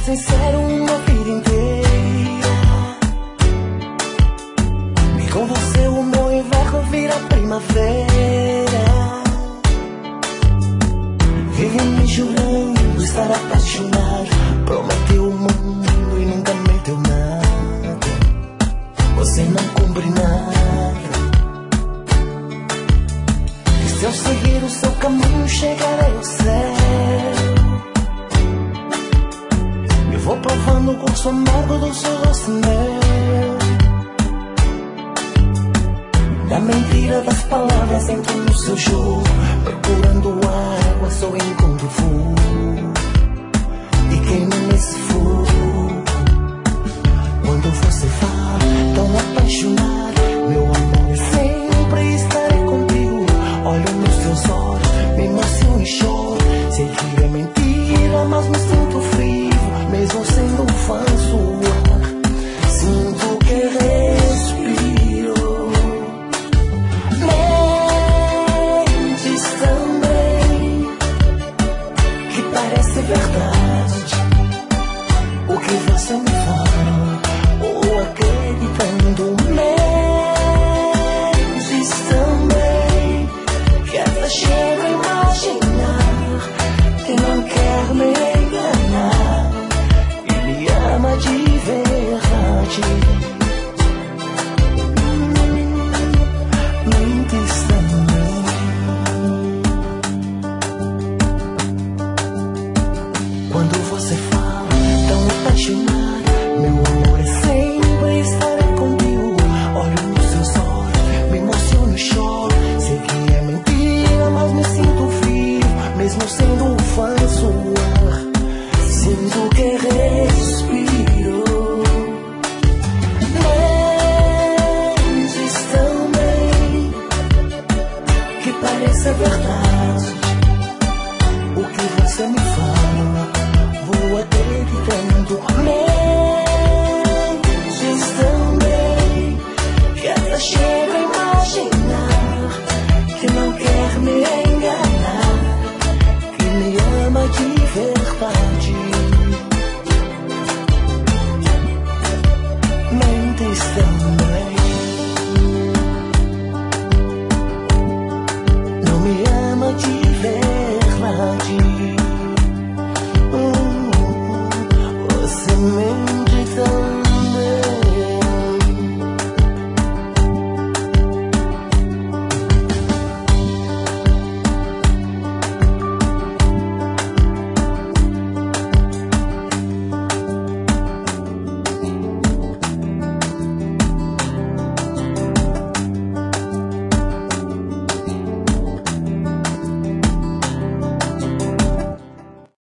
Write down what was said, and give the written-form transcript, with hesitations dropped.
sincero uma vida inteira. E com você o meu inverno vira primavera. Vive me jurando estar apaixonado. Prometeu o mundo e nunca me deu nada. Você não cumpre nada. E se eu seguir o seu caminho chegarei ao céu. Eu vou provando o gosto amargo do seu rosto meu. Da mentira das palavras entro no seu jogo. Procurando água só encontro fogo. E queima nesse fogo. Quando você fala tão apaixonado, meu amor, sempre estarei contigo. Olho nos teus olhos, me emociono e choro. Sei que é mentira, mas me sinto vivo, mesmo sendo um fã sua. Sinto que respiro. Mentes também, que parece verdade o que você me fala, ou acreditando. Mentes também, que até chego a imaginar que não quer me enganar e me ama de verdade.